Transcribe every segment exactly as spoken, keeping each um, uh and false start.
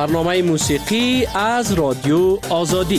برنامه موسیقی از رادیو آزادی.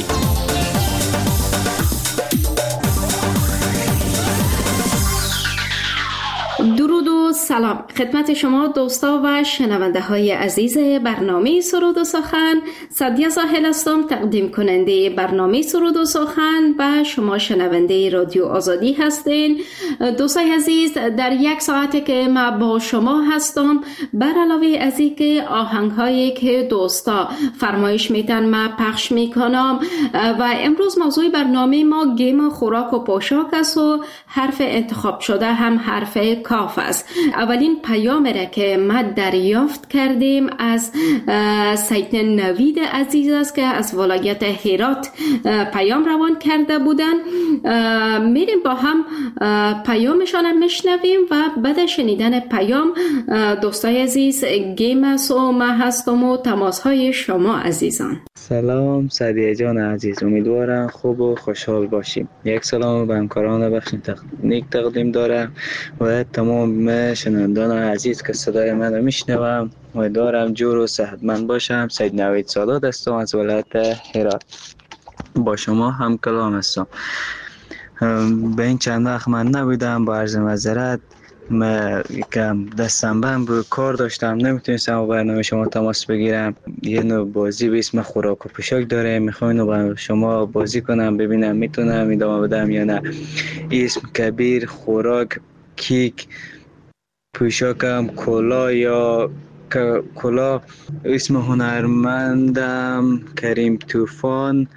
درود و سلام خدمت شما دوستا و شنونده های عزیز برنامه سرود و سخن. سعدیه ساحل هستم، تقدیم کننده برنامه سرود و سخن و شما شنونده رادیو آزادی هستین. دوستای عزیز، در یک ساعتی که ما با شما هستم، بر علاوه از این که آهنگ هایی که دوستا فرمایش میتن ما پخش میکنم و امروز موضوع برنامه ما گیم خوراک و پوشاک است و حرف انتخاب شده هم حرف کاف است. اولین پیام را که ما دریافت کردیم از سید نوید عزیز است که از ولایت هرات پیام روان کرده بودن. میریم با هم پیامشان هم میشنویم و بعد شنیدن پیام دوستای عزیز گیم است و ما هستم و تماس های شما عزیزان. سلام سعدیه جان عزیز، امیدوارم خوب و خوشحال باشیم. یک سلام به همکاران بخش تکنیک تقدیم دارم و تمام شنوندگان عزیز که صدای من رو میشنوم. امیدوارم جور و صحتمند باشم. سید نوید سادات هستم از ولایت هرات، با شما هم کلام هستم. به این چند وقت من نبودم، با عرض معذرت. من یکم دستم بند بود، کار داشتم، نمیتونستم با برنامه شما تماس بگیرم. یه نوع بازی به اسم خوراک و پوشاک داره، میخوام اینو با شما بازی کنم، ببینم میتونم ادامه بدم یا نه. اسم کبیر، خوراک، کیک، پوشاکم کلا یا کلا. اسم هنرمندم کریم طوفان،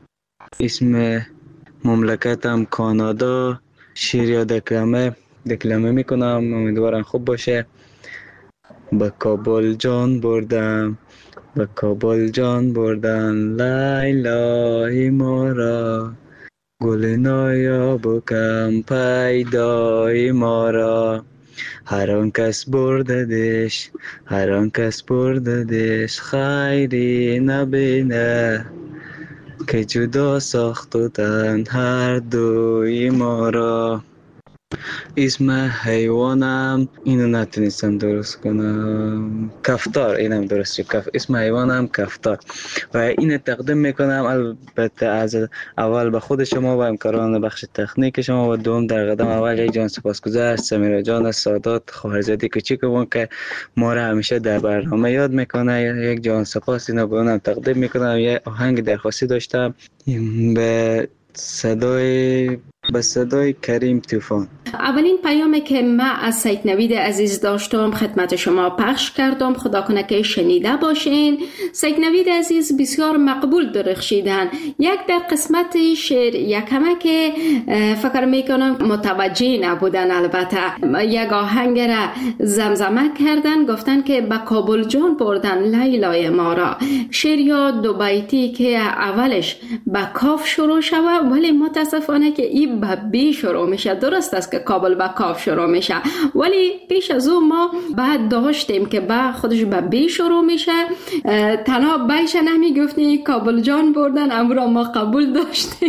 اسم مملکتم کانادا. شعر یا دکلمه دکلمه میکنم، امیدوارم خوب باشه. به کابل جان بردم، به کابل جان بردن لیلای ما را، گل نایاب و کم پیدای ما را. هر آن کس برددش، هر آن کس برددش، خیری نبینه که جدا ساختن هر دوی ما را. اسم حیوانم اینو نتونستم درست کنم، کفتار. اینم درست شد، کف. اسم حیوانم کفتار و اینو تقدیم میکنم البته از اول به خود شما و همکاران بخش تکنیک شما و دوم در قدم اول یک جان سپاسگزار سمیرا جان سادات، خواهرزاده کوچیکمون که ما را همیشه در برنامه یاد میکنه. یک جان سپاس اینو به اونم تقدیم میکنم. یه آهنگ درخواستی داشتم به صدای به صدای کریم طوفان. اولین پیامی که من از سید نوید عزیز داشتم خدمت شما پخش کردم، خدا کنه که شنیده باشین. سید نوید عزیز بسیار مقبول درخشیدن. یک در قسمت شعر یکمه که فکر میکنم متوجه نبودن، البته یک آهنگ را زمزمه کردن، گفتن که به کابل جان بردن لیلای ما را. شعر یا دو بیتی که اولش به کاف شروع شود ولی متاسفانه که این به بی شروع میشه. درست است که کابل با کاف شروع میشه ولی پیش از اون ما بعد داشتیم که با خودش به بی شروع میشه. تنها بیش نمی گفتیم کابل جان بردن، امرا ما قبول داشتیم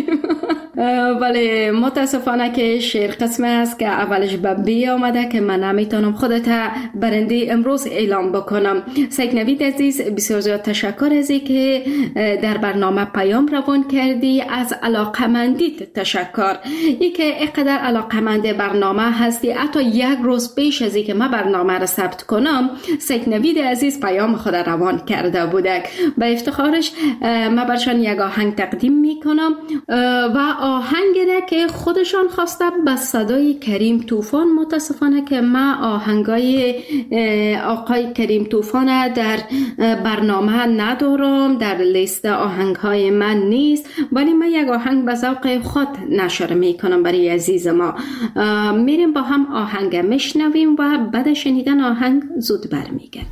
ولی متاسفانه که شعر قسمه است که اولش به بی آمده که من نمیتونم خودت برنده امروز اعلام بکنم. سید نوید عزیز بسیار زیاد تشکر از این که در برنامه پیام روان کردی. از علاقمندیت تشکر، ای که اینقدر علاقمند برنامه هستی. حتی یک روز پیش از اینکه من برنامه را ثبت کنم سید نوید عزیز پیام خود روان کرده بودک. به افتخارش من برشان یک آهنگ تقدیم میکنم و آهنگ را که خودشان خواسته به صدای کریم طوفان. متاسفانه که من آهنگای آقای کریم طوفان در برنامه ندارم، در لیست آهنگهای من نیست، ولی من یک آهنگ به ذوق خود نشر میکنم برای عزیز ما. میریم با هم آهنگ میشنویم و بعد شنیدن آهنگ زود برمیگردیم.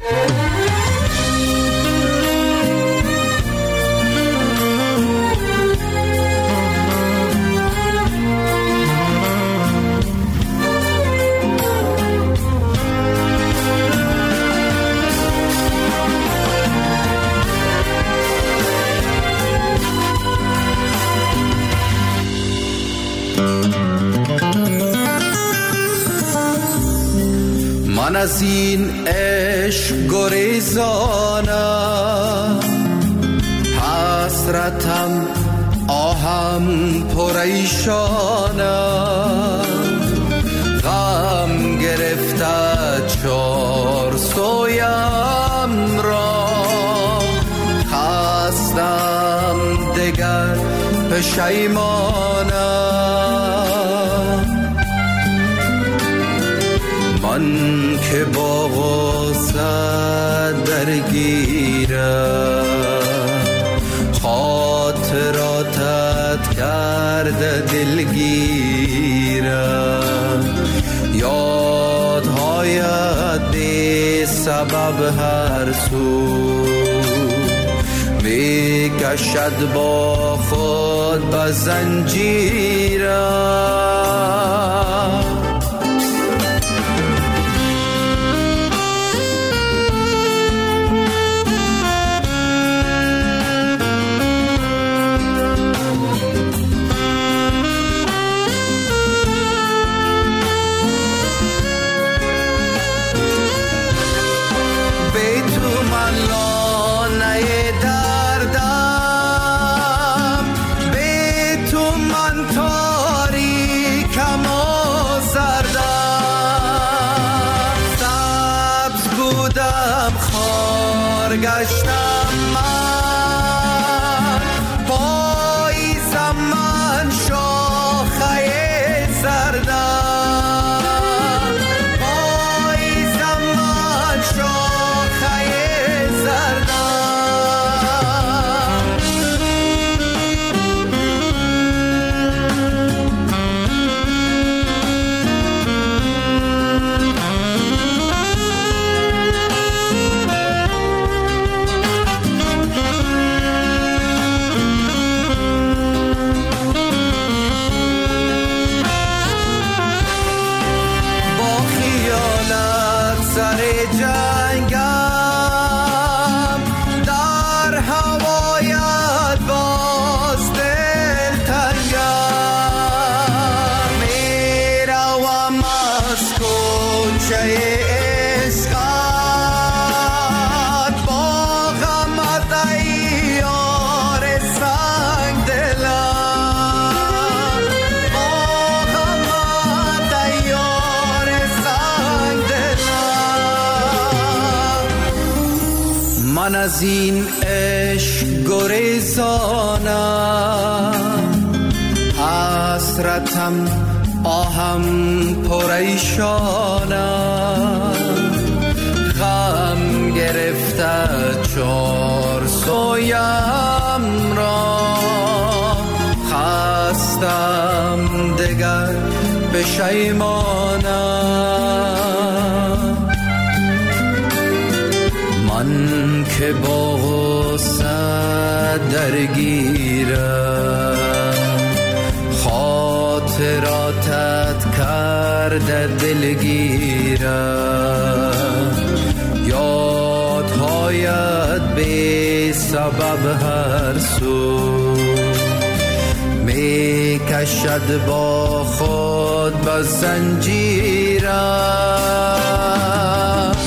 من از این عشق گریزانم، حسرتم آهم پریشانم، غم گرفته چار سویم را، خستم دگر پشیمانم. من که با غصه درگیرم، خاطراتت کرده دلگیرم، یادهایت بی سبب هر سو می کشد با خود به زنجیرم. گشتم من، پاییزم من شاخه زردم، پاییزم من شاخه زردم. جنگم در هوایت باز دل تنگم، می روم از کوچه عشقت با غمت ای یار سنگ دلم، با غمت ای یار سنگ دلم. من از این عشق گریزانم، حسرتم آهم پریشانم، غم گرفته چار سویم را، خستم دگر پشیمانم. من که با غصه درگیرم، خاطراتت کرده دلگیرم، یادهایت بی سبب هر سو می کشد با خود به زنجیرم.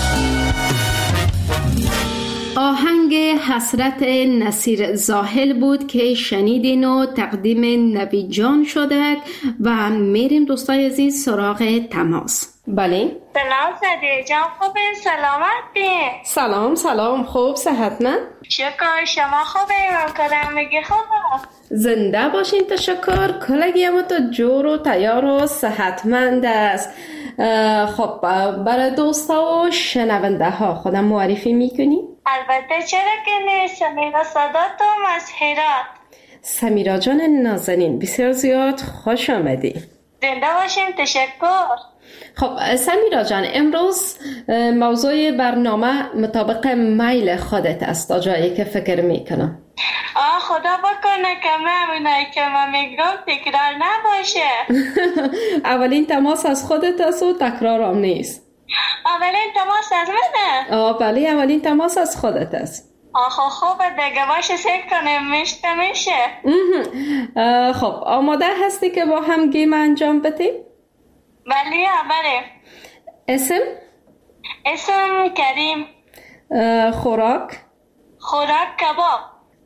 آهنگ حسرت نصیر زاهل بود که شنیدین و تقدیم نوید جان شده و میریم دوستای عزیز سراغ تماس. بله سلام صدیق جان، خوبه؟ سلامت بین؟ سلام سلام، خوب صحتمند؟ شکر، شما خوبه؟ من کدام میگی خوبه؟ زنده باشین، تشکر. کلگی ما تو جور و تیار و صحتمند است. خب برای دوستا و شنونده ها خودم معرفی میکنی؟ البته چرا که نیست. سمیرا صداتم از هرات. سمیرا جان نازنین، بسیار زیاد خوش آمدی. زنده باشین، تشکر. خب سمیرا جان، امروز موضوع برنامه مطابق میل خودت است تا جایی که فکر میکنم. آه خدا بکنه که من اونایی که من میگم تکرار نباشه. اولین تماس از خودت است و تکرار هم نیست. اولین تماس از منه؟ آه بله، اولین تماس از خودت است. آخه خوبه دیگه، باشه سیک کنیم میشته میشه. خب آماده هستی که با هم گیم انجام بدیم؟ بله بله. اسم؟ اسم کریم. خوراک؟ خوراک کباب.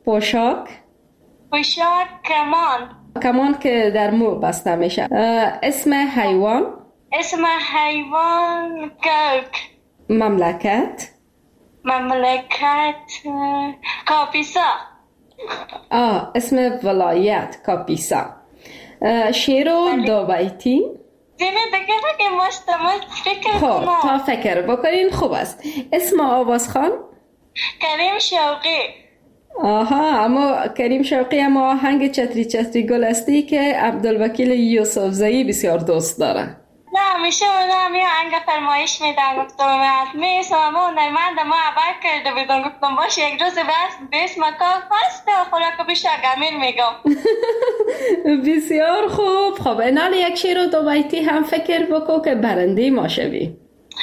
پوشاک. پوشاک کمان. کمان که در مو بسته میشه. اسم حیوان. اسم حیوان گرگ. مملکت. مملکت کاپیسا. آه اسم ولایت کاپیسا. شعر و دو بیتی. زینه دیگه که مستمت فکر خب کنم. تا فکر بکنین خوب است. اسم آوازخوان. کریم شوقی. آها اما کریم شوقی اما آهنگ چتری چتری گل استی که عبدالوکیل یوسفزئی بسیار دوست داره. نه همیشه اونم یه آهنگ فرمایش میدن گفتم میسم اما نرمند ما عبر کرده بیدون گفتم باشه یک روز بس بیس مکان هست خوراک بیشتر گمیر میگم. بسیار خوب. خب اینال یک شعر و دو بیتی هم فکر بکو که برنده ما شوی.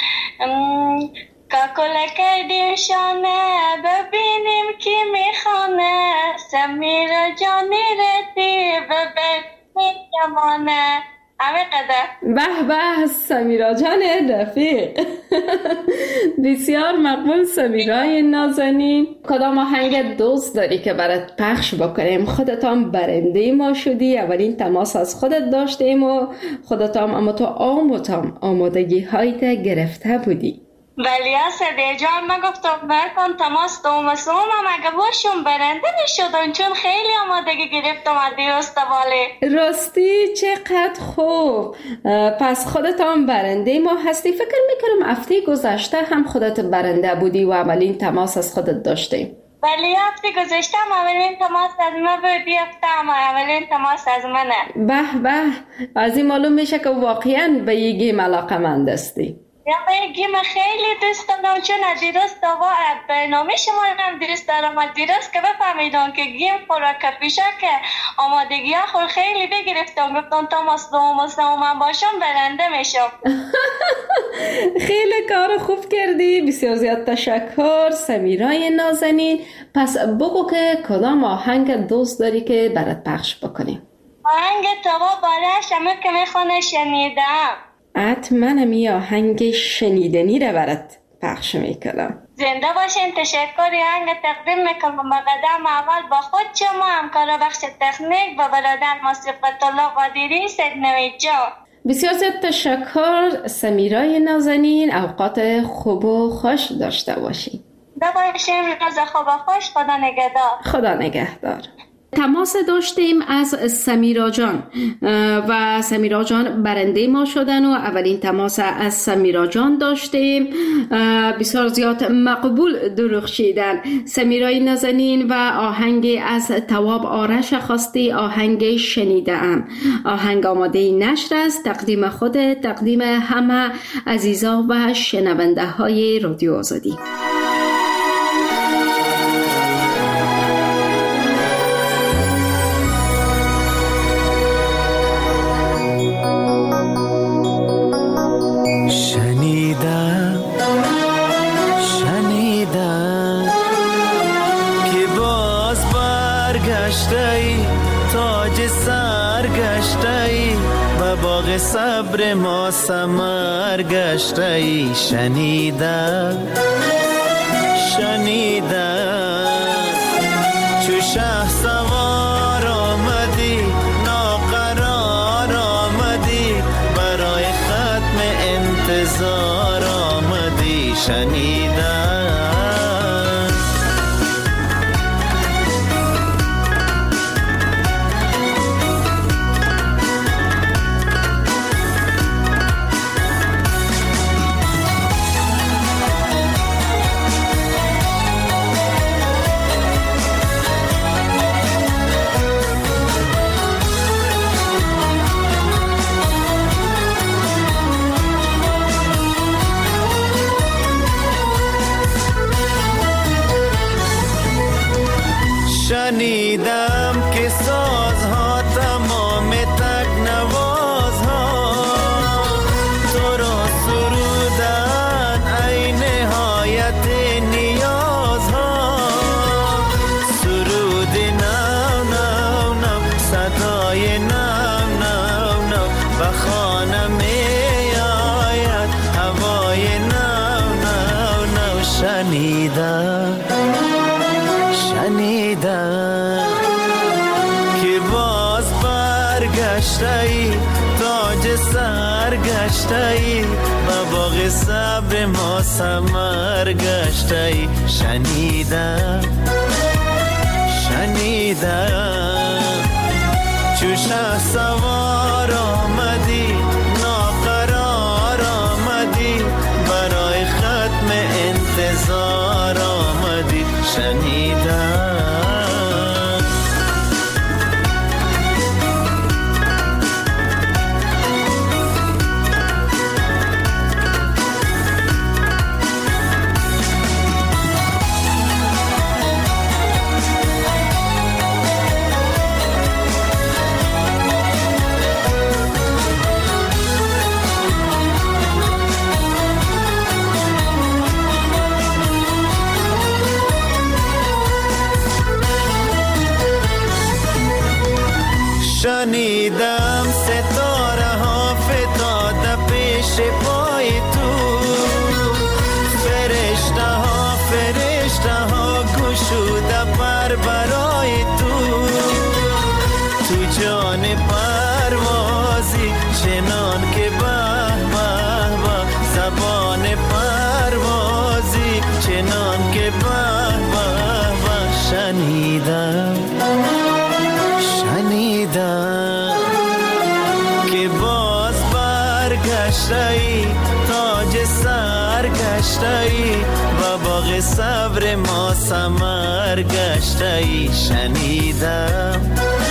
کاکل کردیم شانه ببینیم کی میخانه سمیر جانی رتی ببینیم کمانه همه قدر. به به سمیرا جان رفیق. بسیار مقبول سمیرای نازنین. کدام آهنگ دوست داری که برات پخش بکنیم؟ خودت هم برنده ما شدی، اولین تماس از خودت داشتیم و خودت هم اما تو آموتام آمادگی هایت گرفته بودی. ولی اصده جان من گفتم برکن تماس دوم سوم هم اگه باشون برنده می شدن چون خیلی آمادگی گرفتم از دیرست واله. راستی چقدر خوب. پس خودت هم برنده ما هستی. فکر میکنم هفته گذشته هم خودت برنده بودی و اولین تماس از خودت داشتیم. ولی هفته گذشته هم اولین تماس از من بودی هفته هم اولین تماس از منه. به به از این معلوم میشه که واقعا به یه گیم علاقه‌مند هستی. یا به گیم خیلی دوست دارم چون از دیروز دوا برنامه شما هم درست دارم از دیروز که بفهمیدم که گیم خوراک پیشه که آمادگی ها خور خیلی بگرفتم گفتم تماس دوم و سوم من باشم برنده میشم. خیلی کار خوب کردی. بسیار زیاد تشکر سمیرای نازنین. پس بگو که کدام آهنگ دوست داری که برات پخش بکنیم؟ آهنگ توا بالش همه که میخونه شنیدم. حتما می آهنگ شنیدنی رو برات پخش میکنم. زنده باشین. تشکری آهنگ تقدیم میکنم با قدم اول با خود شما همکار بخش تکنیک و برادر موسیقی الله قادری سکنوی جان. بسیار زیاد تشکر سمیرای نازنین. اوقات خوب و خوش داشته باشی. زنده باشین. روز خوب و خوش. خدا نگهدار. خدا نگهدار. تماس داشتیم از سمیرا جان و سمیرا جان برنده ما شدن و اولین تماس از سمیرا جان داشتیم. بسیار زیاد مقبول درخشیدن. سمیرای نازنین و آهنگ از تواب آرش خواستی آهنگ شنیدم. آهنگ آماده نشر است. تقدیم خود تقدیم همه عزیزا و شنونده های رادیو آزادی. صبر ما ثمر گشته ای شنیدم شنیدم چو شه سوار آمدی ناقرار آمدی برای ختم انتظار آمدی شنیدم شنیدم که سازها تمام تکنوازها تو را سرودن ای نهایت نیازها سرود نو نو نو صدای نو نو نو و خانه می آید هوای نو نو نو شنیدم شنیدم گشته‌ای تاج سر گشته‌ای و باغ صبر ما ثمر گشته‌ای شنیدم شنیدم چو شه سوار آمدی ناقرار آمدی برای ختم انتظار آمدی شنیدم شنیدم ستاره ها فتاده پیش پای تو فرشته ها فرشته ها گشوده پر برای تو تو جان پروازی چنان که به به به زبان پروازی چنان که به به به شنیدم شنیدم که باز برگشته‌ای تاج سر گشته‌ای و باغ صبر ما ثمر گشته‌ای شنیدم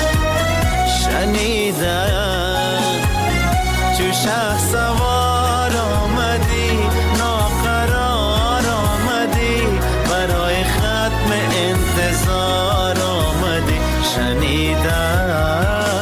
شنیدم چو شه سوار آمدی ناقرار آمدی برای ختم انتظار آمدی شنیدم.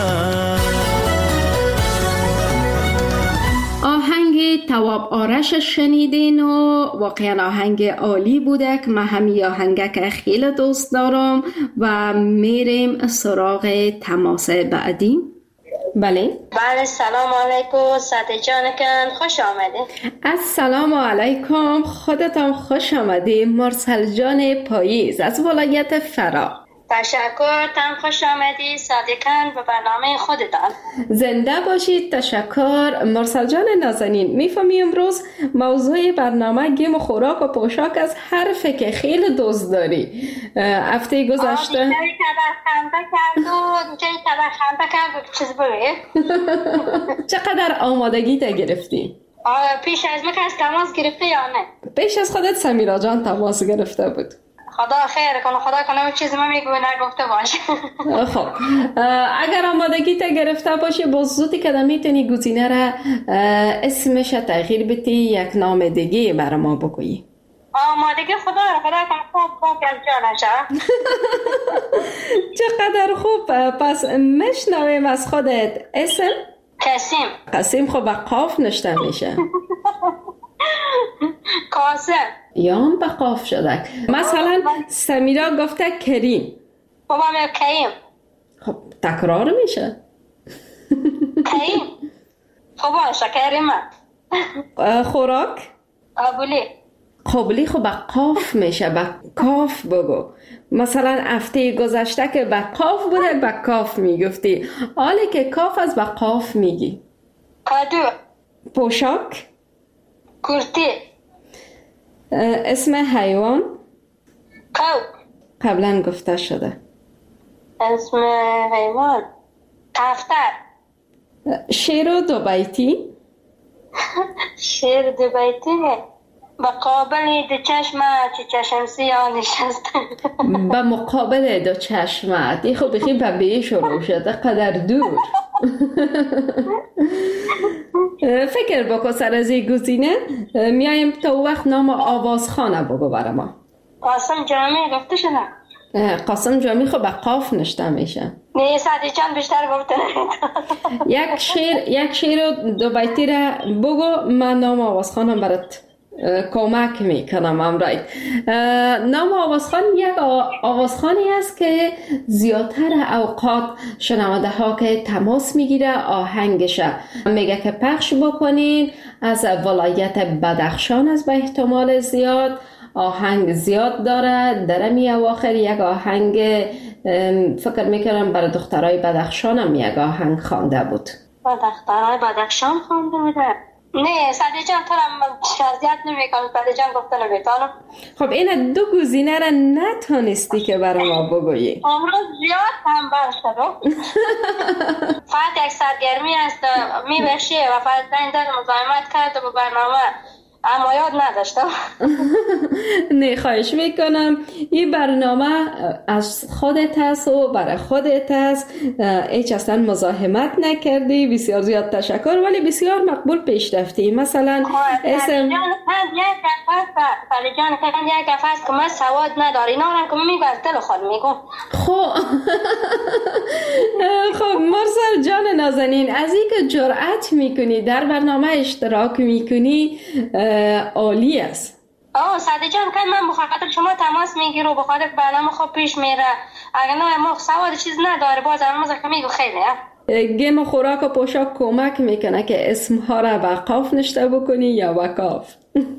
آهنگ تواب آرش شنیدین و واقعا آهنگ عالی بوده که من همی آهنگ که خیلی دوست دارم و میریم سراغ تماس بعدی. بله بله سلام علیکم ساده جانکن خوش آمدید. السلام علیکم خودتان خوش آمدید. مرسل جان پاییز از ولایت فرا. تشکر تم خوش آمدی صادقاً به برنامه خودتان. زنده باشید. تشکر مرسل جان نازنین. میفهمی امروز موضوع برنامه گیم و خوراک و پوشاک از حرفی که خیلی دوست داری. هفته گذشته آه دیگری که در خنده کرد و دیگری که در خنده کرد چیز بگه. چقدر آمادگی تا گرفتی؟ آه پیش از من کس تماس گرفته یا نه؟ پیش از خودت سمیرا جان تماس گرفته بود. خدا خیر کنه خدا کنه چیزی من میگوی نگفته باشه. خب اگر آمادگی تا گرفته باشی با زودی که میتونی گزینه را اسمش تغییر بدی یک نام دیگه برای ما بگویی. آمادگی خدا را خدا کنه خوب خوب از جانشه. چقدر خوب. پس مشنویم از خودت اسم. قاسم. قاسم خب با قاف نشته میشه. قاسم یا هم با قاف شده. مثلا سمیرا گفته کریم. بابا میگه کریم. خب تکرار میشه. کریم. خب باشه کریم. خوراک قابلی. قابلی خب با قاف میشه. با کاف بگو. مثلا هفته گذشته که با قاف بوده با کاف میگفتی. حالی که کاف از با قاف میگی. کادو. پوشاک کرتی. اسم حیوان کو. قبلا گفته شده. اسم حیوان کفتر. شیر دو بیتی. شیر دو بیتی با مقابل دو چشم چه چشم سیاه نشسته. با مقابل دو چشم دی خب بخی ببیه شروع شده قدر دور. فکر بکن سر از این گزینه. میایم تا وقت نام آوازخانه بگو برای ما. قاسم جامی گفته شده. قاسم جامی خب با قاف نشته میشه. نه ساده چند بیشتر گفته. یک شیر یک شیر دو بیتی را بگو من نام آوازخانه برات کمک میکنم امرای. نام آوازخان یک آوازخانی است که زیادتر اوقات شنونده ها که تماس میگیره آهنگش میگه که پخش بکنین از ولایت بدخشان است به احتمال زیاد. آهنگ زیاد داره. در می اواخر یک آهنگ فکر میکنم برای دخترای بدخشان هم یک آهنگ خوانده بود. با دخترای بدخشان خوانده بوده؟ نه سعدی جان تو را شازیت نمی کنم. سعدی جان گفته نمیتانم. خب این دو گزینه را نتونستی که برای ما بگویی. امروز زیاد هم برشد فقط یک سرگرمی است می بشه و فقط این در مزاحمت کرده به برنامه اما یاد نداشتم. نه خواهش میکنم. این برنامه از خودت هست و برای خودت هست، هیچ اصلا مزاحمت نکردی. بسیار زیاد تشکر، ولی بسیار مقبول پیش رفتی. مثلا اسم جان یک گفت جان کردن یک گفت که من سواد نداری اینا هم که میگو از دل خود میگو. خب خب مرسل جان نازنین، از این که جرأت میکنی در برنامه اشتراک میکنی عالی است. آه سعدی جان که من بخاطر شما تماس میگیرم و بخاطر برنامه خوب پیش میره. اگر نه ما سواد چیز نداره باز همون که میگو خیلی گیم خوراک و پوشاک کمک میکنه که اسمها را با قاف نشته بکنی یا با کاف.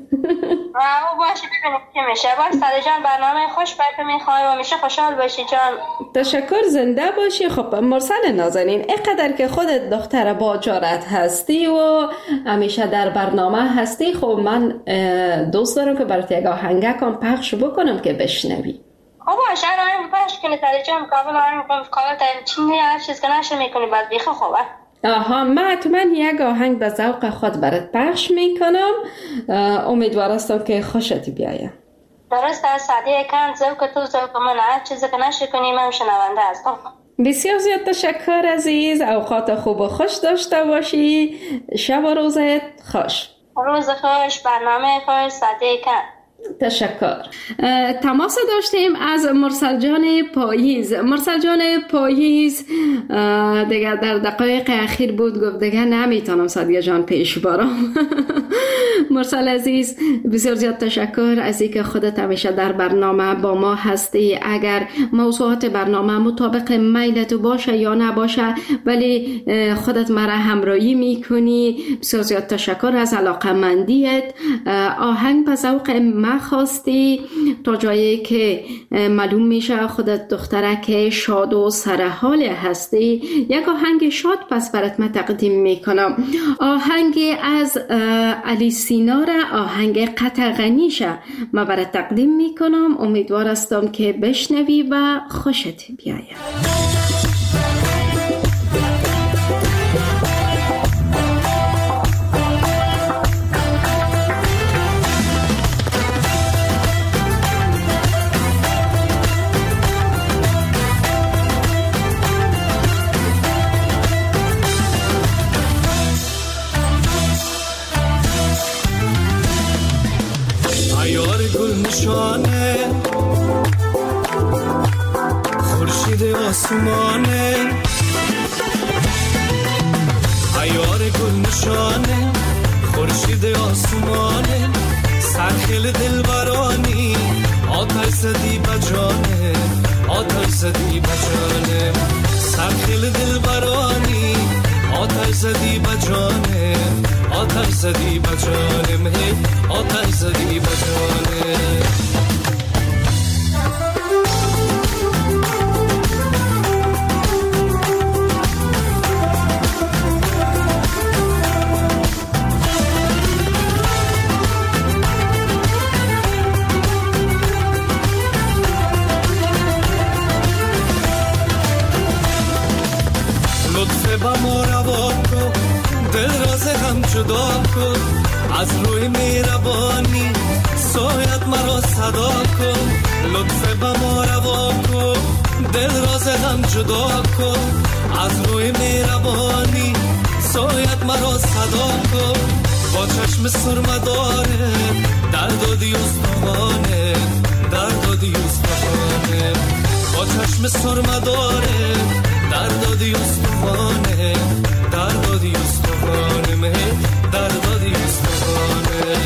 او باشه ببینیم که میشه. باز سعدی جان برنامه خوش برکه میخوای و میشه خوشحال باشی جان. تشکر، زنده باشی. خب مرسل نازنین، اینقدر که خودت دختر با جرأت هستی و همیشه در برنامه هستی، خب من دوست دارم که برات یک آهنگکم پخش بکنم که بشنوی. خب باشه آهنگ پخش کنی سعدی جان. کابل آهنگ میکنم کابل تا چینی هر چیز که نشه میکنی باز بیخه خوبه. آها من حتما یک آهنگ به ذوق خود برات پخش میکنم. امیدوار هستم که خوشت بیاید. درست است سعدی کن ذوق تو ذوق من، هر چیزی که نشه کنی من شنونده هستم. بسیار زیاد تشکر عزیز. اوقات خوب و خوش داشته باشی. شب و روزت خوش. روز خوش، برنامه خوش سعدی کن. تشکر. تماس داشتیم از مرسل جان پاییز. مرسل جان پاییز دیگه در دقایق اخیر بود، گفت دیگه نمیتونم سعدی جان پیش بارم. مرسل عزیز بسیار زیاد تشکر از اینکه خودت همیشه در برنامه با ما هستی. اگر موضوعات برنامه مطابق میلت باشه یا نباشه ولی خودت مرا همراهی میکنی، بسیار زیاد تشکر از علاقمندیت. آهنگ به ذوق ما خواستی تا جایی که معلوم میشه خودت دخترک شاد و سرحال هستی. یک آهنگ شاد پس برات من تقدیم میکنم. آهنگ از علی سینار، آهنگ قطغنیشه من برات تقدیم میکنم. امیدوار هستم که بشنوی و خوشت بیاید. نشانه خورشید آسمانه، عیار گل نشانه خورشید آسمانه، سرخیل دلبرانی آتش زدی بجانه، آتش زدی بجانه، سرخیل دلبرانی آتش زدی بجانه، آتش زدی بجانه، مهی آتش زدی بجانه. لطفه با ما روا کن، دل راز هم جدا کن، از روی مهربانی سایت مرا صدا کن. لطفه با ما روا کن، دل راز هم جدا کن، از روی مهربانی سایت مرا صدا کن. با چشم سرمه داره درد و دیوستانه، درد و دیوستانه، با چشم سرمه داره درد و دیوستانه، درد و دیوستانه، مه درد و دیوستانه.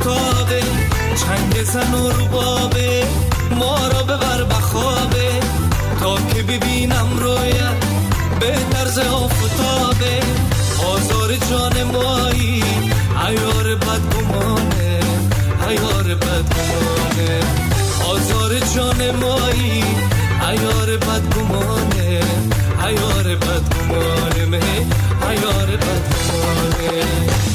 آفتابه، چنگ زن و ربابه، ما را ببر بخوابه تا که ببینم رویت به طرز آفتابه. آزار جان مایی عیار بدگمانه، عیار بدگمانه، آزار جان مایی عیار بدگمانه، عیار بدگمانه، مه عیار بدگمانه.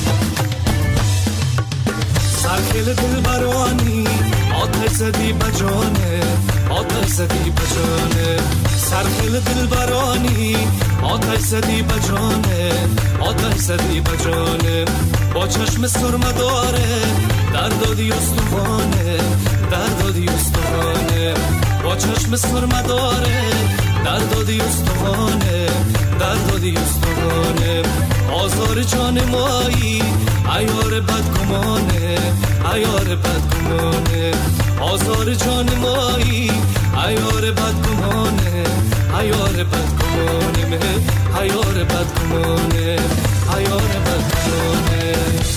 سرخیل دل برانی آتش زدی بجانه، آتش زدی بجانه، سرخیل دل برانی آتش زدی بجانه، آتش زدی بجانه. با چشم سرمه داره در دادی استخوانه، در دادی استخوانه، با چشم سرمه داره در دادی استخوانه، در دادی استخوانه. آزار جان مایی عیار بدگمانه، عیار بدگمانه، آزار جان مایی عیار بدگمانه، عیار بدگمانه، مه عیار بدگمانه، عیار بدگمانه.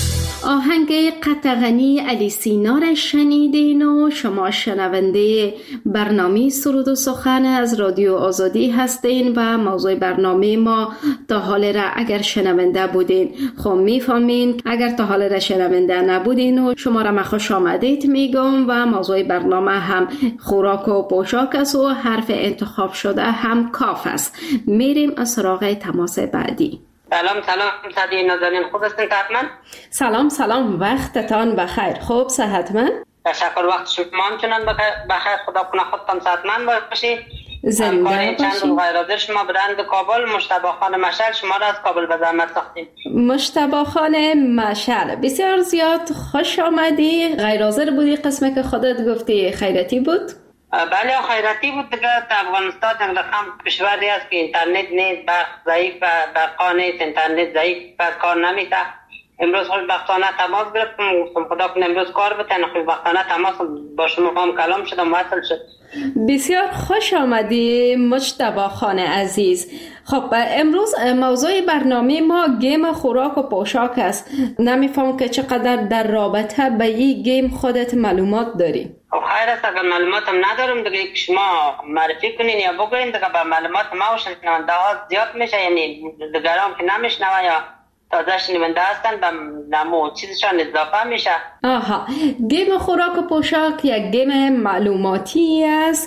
آهنگ قطغنی علی سینا را شنیدین و شما شنونده برنامه سرود و سخن از رادیو آزادی هستین و موضوع برنامه ما تا حال را اگر شنونده بودین خب میفهمین، اگر تا حال را شنونده نبودین و شما را من خوش آمدید میگم. و موضوع برنامه هم خوراک و پوشاک است و حرف انتخاب شده هم کاف است. میریم از سراغ تماس بعدی. سلام سلام صدی نازنین، خوب هستین حتما؟ سلام سلام، وقتتان بخیر. خوب صحتمند؟ تشکر، وقت شما همچنان بخیر. خدا کنه خودتان صحتمند باشید. زنده باشید. چند غیر حاضر شما برند کابل مجتبی خان مشعل شما را از کابل به زحمت ساختیم. مجتبی خان مشعل بسیار زیاد خوش آمدی. غیر حاضر بودی، قسمه که خودت گفتی خیرتی بود؟ بله خیراتی بود دیگه. افغانستان یک رقم کشوری است که اینترنت نیست، برق ضعیف و برقا نیست، اینترنت ضعیف و کار نمیده. امروز خوشبختانه تماس گرفتم، خدا کنه امروز کار بتن، خوشبختانه تماس با شما هم کلام شدم، وصل شد. بسیار خوش آمدی مجتبی خان عزیز. خب امروز موضوع برنامه ما گیم خوراک و پوشاک است. نمیفهم که چقدر در رابطه به این گیم خودت معلومات داری؟ خب خیر است، اگر معلوماتم ندارم دیگه که شما معرفی کنین یا بگوین دیگه به معلومات ما و شنونده ها زیاد میشه، یعنی دیگران که نمیشنوه یا تازه شنونده هستن به نمو چیزشان اضافه میشه. آها، گیم خوراک و پوشاک یک گیم معلوماتی است.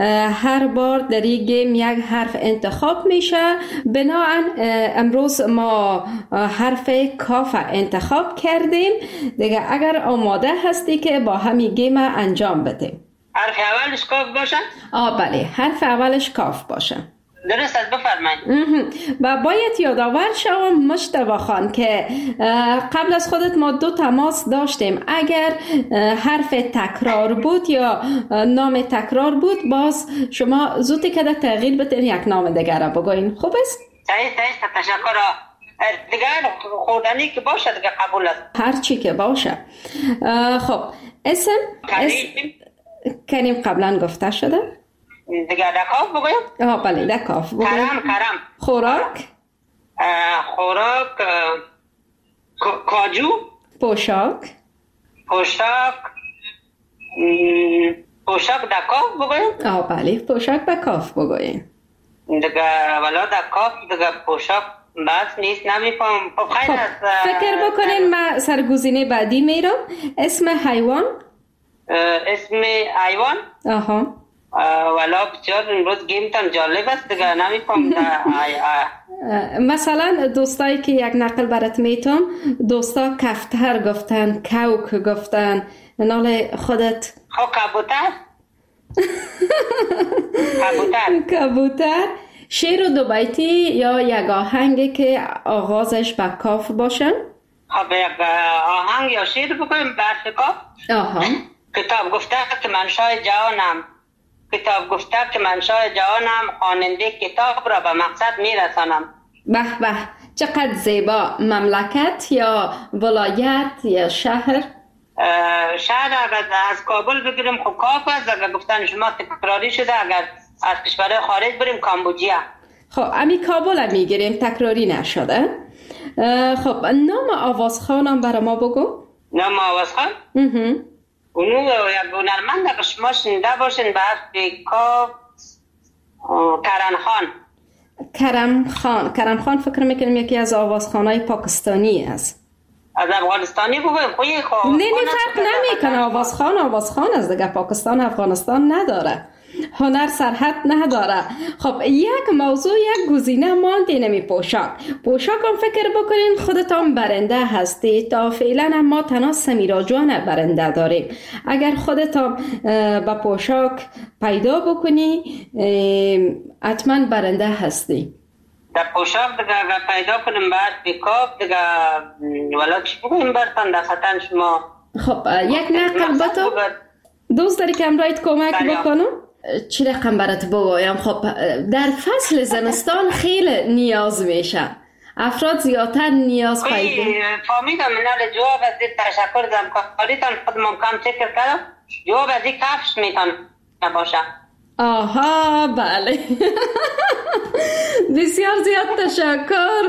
هر بار در این گیم یک حرف انتخاب میشه. بنابراین امروز ما حرف کاف انتخاب کردیم دیگه. اگر آماده هستی که با همین گیم انجام بدیم. حرف اولش کاف باشه؟ آه بله، حرف اولش کاف باشه. درست است، بفرمایید. و باید یادآور شوم مجتبی خان که قبل از خودت ما دو تماس داشتیم. اگر حرف تکرار بود یا نام تکرار بود باز شما زودی که تغییر بتین یک نام دیگر را بگوین. خوب است؟ صحیح صحیح، تشکر. دیگر خوردنی که باشه دیگه قبول است. هر چی که باشه. خب اسم کریم کریم قبلا گفته شده. دیگه دکاف بگویم؟ آه بله دکاف بگویم. کرم کرم. خوراک خوراک کاجو. پوشاک پوشاک پوشاک دکاف بگویم؟ آه بله پوشاک دکاف بگویم. دیگه ولا دکاف دیگه پوشاک بس نیست، نمیفهم. خب خیر است. فکر بکنین من سرگزینه بعدی میرم. اسم حیوان. اسم حیوان؟ آها. ولا بسیار امروز گیمتان جالب است دیگه، نمیفهم. مثلا دوستایی که یک نقل برات میتونم، دوستا کفتر گفتن، کوک گفتن، نال خودت خب کبوتر. کبوتر کبوتر. شعر و دو بیتی یا یک آهنگی که آغازش با کاف باشن. خب یک آهنگ یا شعر بکنیم برف کاف. آها. کتاب گفته که من شاه جهانم، کتاب گفته که من شاه جهانم، خواننده کتاب را به مقصد میرسانم. به به، چقدر زیبا. مملکت یا ولایت یا شهر؟ شهر اگر از کابل بگیریم خب کاف است. اگر گفتن شما تکراری شده، اگر از کشور خارج بریم کامبوجیا. خب امی کابل هم میگیریم، تکراری نشده. خب نام آوازخوانم برای ما بگو. نام آواز خان اونو یک هنرمند که شما شنیده باشین به حرف کاف کرم خان. کرم خان کرم خان فکر میکنم یکی از آوازخانهای پاکستانی است. از افغانستانی بگویم خوی خواه نه نه فرق نمیکنه. آوازخان آوازخان از دیگه. پاکستان افغانستان نداره، هنر سرحد نداره. خب یک موضوع یک گزینه مانده نمی پوشاک. پوشاک هم فکر بکنین خودتان برنده هستی. تا فعلا ما تنها سمیرا جان برنده داریم. اگر خودتان با پوشاک پیدا بکنی حتما برنده هستی. در پوشاک دیگه پیدا کنیم بعد بیکاب دیگه ولی چی بگویم برتن در خطن شما. خب یک نقل با تو دوست داری که امرایت کمک بکنم؟ چی رقم برات بگویم؟ خب در فصل زمستان خیلی نیاز میشه. افراد زیادتر نیاز پیدا. فهمیدم من جواب از این تشکر دارم که خالیتان خود ممکن فکر کردم جواب از این کفش میتون نباشه. آها بله. بسیار زیاد تشکر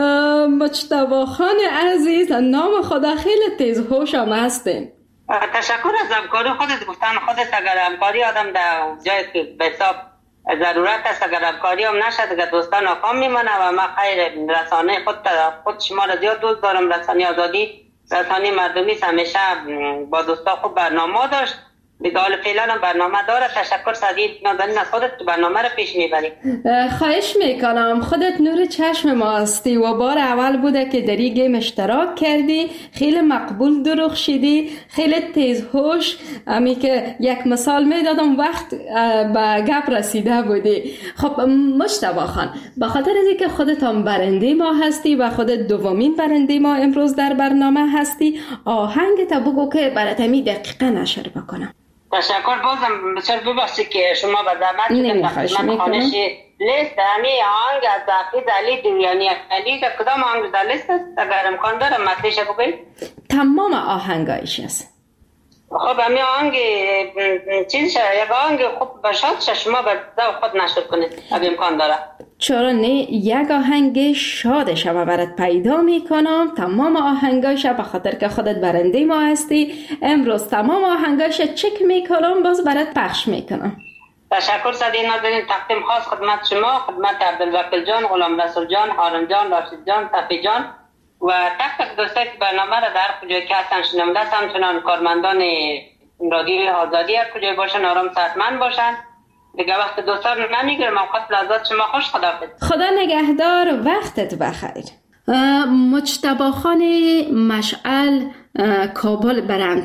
مجتبی خان عزیز. نام خدا خیلی تیز هوش هم هستین. تشکر از همکاری خودت. گفتن خودت اگر همکاری آدم در جایی که به حساب ضرورت است اگر همکاری هم نشد اگر دوستان ناکام میمانه و من خیر رسانه خود خود شما را زیاد دوست دارم. رسانه آزادی رسانه مردمی همیشه با دوستا خوب برنامه داشت. دیگه حال فعلا هم برنامه داره. تشکر سعید نازنین از خودت تو برنامه رو پیش میبری. خواهش میکنم. خودت نور چشم ما هستی و بار اول بوده که در این گیم اشتراک کردی. خیلی مقبول درخشیدی، خیلی تیز هوش. امی که یک مثال میدادم وقت به گپ رسیده بودی. خب مجتبی خان به خاطر از اینکه خودت هم برنده ما هستی و خودت دومین برنده ما امروز در برنامه هستی، آهنگ تا بگو که برات می دقیقا نشر بکنم. تشکر. بازم بسیار ببخشید که شما به زحمت شدید. من خانش لیست همی آهنگ از حافظ علی دیویانی علی که کدام آهنگ در لیست است اگر امکان داره مطلعش بگویید؟ تمام آهنگایش است. خب همی آهنگ چیز شد یک آهنگ خوب باشد شما به ذوق خود نشر کنید اگر امکان داره. چرا نه؟ یک آهنگ شاد شما برات پیدا میکنم. تمام آهنگاش به خاطر که خودت برنده ما هستی امروز تمام آهنگاش چک میکنم باز برات پخش میکنم. تشکر سعید نازنین. تقدیم خاص خدمت شما، خدمت عبدالوکیل جان، غلام رسول جان، هارون جان، راشد جان، صفی جان و تک تک دوستایی که برنامه را در کجای که هستن شنونده هستن. همچنان کارمندان رادیوی آزادی هر کجای باشن آرام صحتمند باشن. دیگه وقت دوستان نمیگیرم. اوقات لحظات شما خوش. خداحافظ. خدا نگهدار. وقتت بخیر. مجتبی خان مشعل کابل برند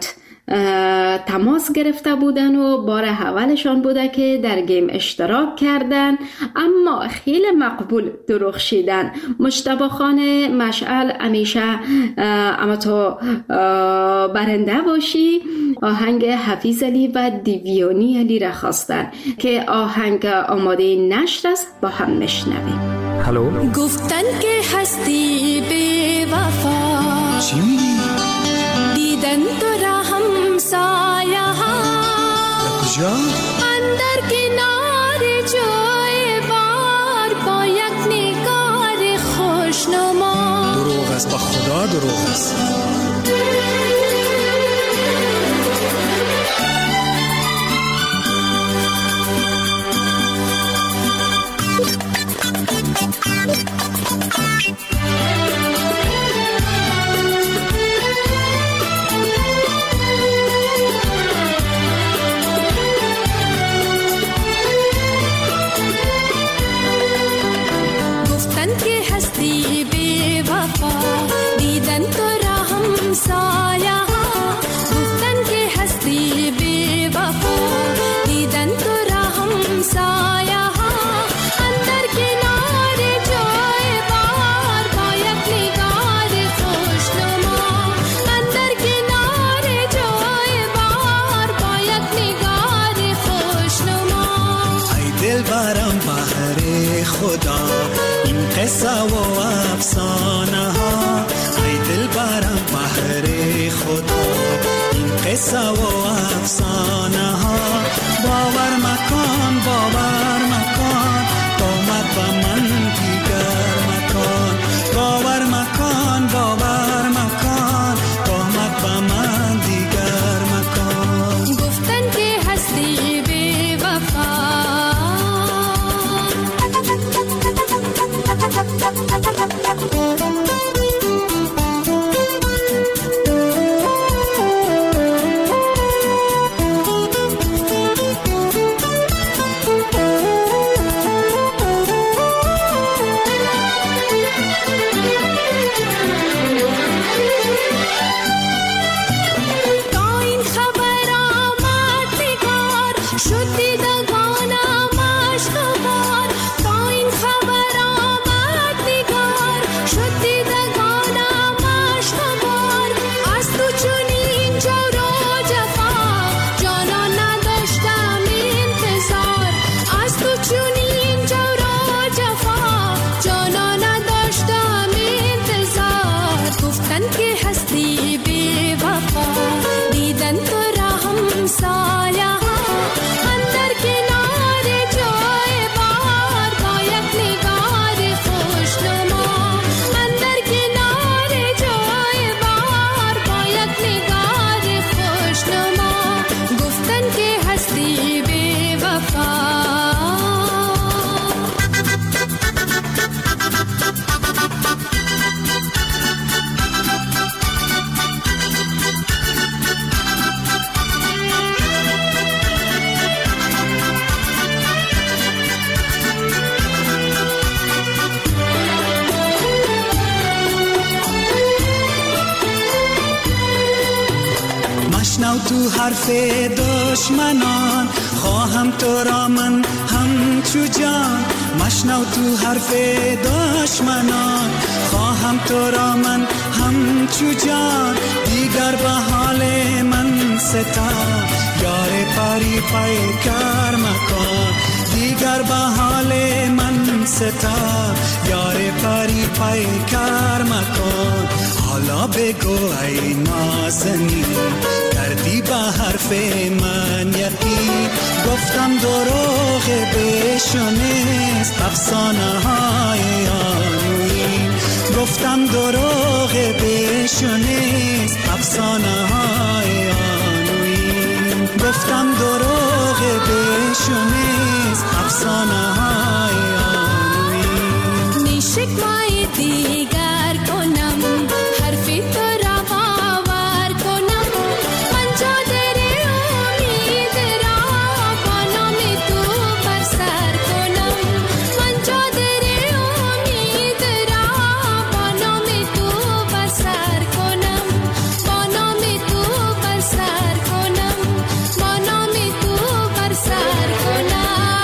تماس گرفته بودن و بار اولشان بوده که در گیم اشتراک کردن اما خیلی مقبول درخشیدن. مجتبی خان مشعل همیشه اما تو برنده باشی. آهنگ حفیظ علی و دیویانی علی را خواستن که آهنگ آماده نشر است. با هم نشنویم. هلو. گفتن که هستی بی وفا چی میگی؟ دیدن تو را همسایه ها کجا؟ اندر کنار جای بار با یک نگار خوشنما. دروغ است با خدا دروغ است. قصه و افسانه ها ای دل برم بحر خدا این قصه و افسانه ها باور مکان باور مکان قامت با من دیگر مکان باور مکان باور مکان قامت با من مشنو تو حرف دشمنان، خواهم تو را من همچو جان. مشنو تو حرف دشمنان، خواهم تو را من همچو جان. دیگر به حال من ستا، یار پری پیکر مکن. دیگر به حال من ستا، یار پری پیکر مکن. حالا بگو ای نازنی، کردی به حرف من یقین. گفتم دروغ بشنیست افسانه های آنوین. گفتم دروغ بشنیست افسانه های آنوین. گفتم دروغ بشنیست افسانه های آنوین. نیشک مای دیگر کنم، حرفی تو را باور کنم. من چادر امید را با نام تو بر سر کنم. من چادر امید را با نام تو بر سر کنم. با نام تو بر سر کنم. با نام تو بر سر کنم.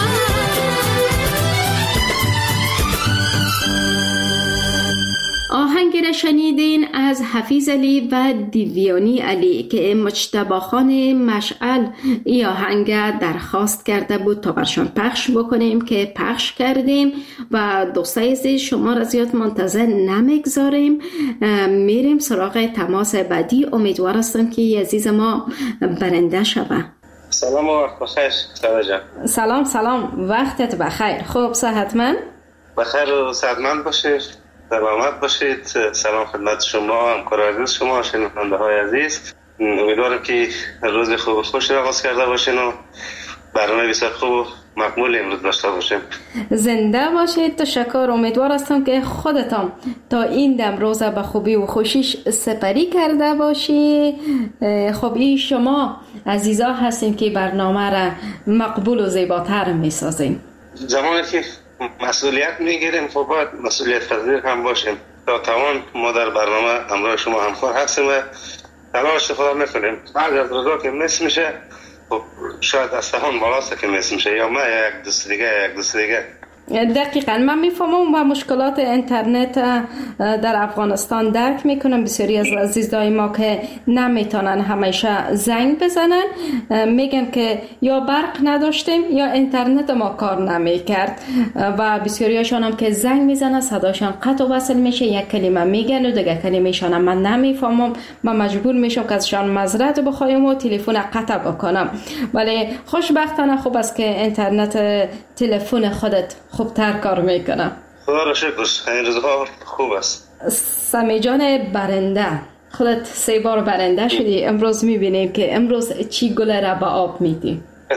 آهنگ را شنیدین از حفیظ علی و دیویانی علی که مجتبی خان مشعل ای آهنگ درخواست کرده بود تا برشان پخش بکنیم که پخش کردیم و دوستای عزیز شما را زیاد منتظر نمیگذاریم، میریم سراغ تماس بعدی. امیدوار هستم که عزیز ما برنده شود. سلام و وقت بخیر سارا جان. سلام سلام، وقتت بخیر. خوب صحتمند؟ بخیر و صحتمند باشید، سلامت باشید. سلام خدمت شما، همکار عزیز شما، شنونده های عزیز. امیدوارم که روز خوب و خوش آغاز کرده باشین و برنامه بسیار خوب و مقبول امروز داشته باشیم. زنده باشید. تشکر. امیدوار هستم که خودتان تا این دم روز به خوبی و خوشیش سپری کرده باشی. خب این شما عزیزا هستین که برنامه را مقبول و زیباتر میسازین. زمانی که مسئولیت میگیریم خب باید مسئولیت پذیر هم باشیم. تا توان ما در برنامه همراه شما همکار هستیم و تلاش خدا میکنیم. بعد از روزا که مس میشه خب شاید از تهان بالاست که مس میشه، یا ما یک دوست دیگه یک دوست دیگه. دقیقاً من میفهمم و مشکلات اینترنت در افغانستان درک میکنم. بسیاری از عزیزای ما که نمیتونن همیشه زنگ بزنن میگن که یا برق نداشتیم یا اینترنت ما کار نمیکرد و بسیاریشان هم که زنگ میزنن صداشان قطع و وصل میشه، یک کلمه میگن و دیگه کلمه‌شان من نمیفهمم. من مجبور میشم که ازشان معذرت بخوایم و تلفن قطع بکنم. ولی خوشبختانه خوب است که اینترنت تلفن خودت خوبتر کار میکنه. خدا را شکر. این روزها خوب است. سمی جان برنده، خودت سه بار برنده شدی. امروز میبینیم که امروز چی گل را به آب میدی.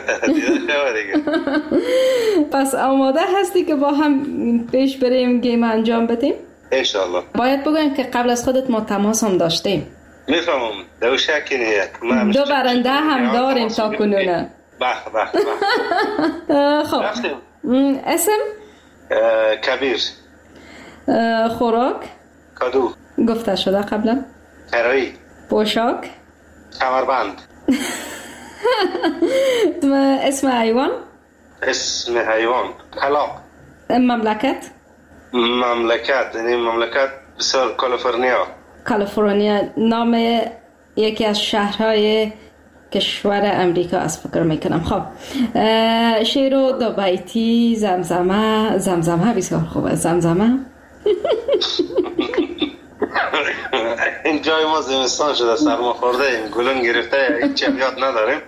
پس آماده هستی که با هم پیش بریم گیم انجام بدیم؟ انشالله. باید بگویم که قبل از خودت ما تماس هم داشتیم. میفهمم، دو شکی نیه. دو برنده هم داریم تا کنونه. به به به. خب اسم؟ کبیر. خوراک؟ کادو. گفته شده قبلا؟ کرایی. پوشاک؟ کمربند. اسم حیوان؟ اسم حیوان طلاق. مملکت؟ مملکت یعنی مملکت بسیار کالیفرنیا. کالیفرنیا نام یکی از شهرهای کشور امریکا از فکر میکنم. خب شعر و دو بیتی زمزمه. زمزمه بسیار خوبه. زمزمه. این جای ما زمستان شده، سرما خورده ایم، گلون گرفته، هیچ یاد نداریم.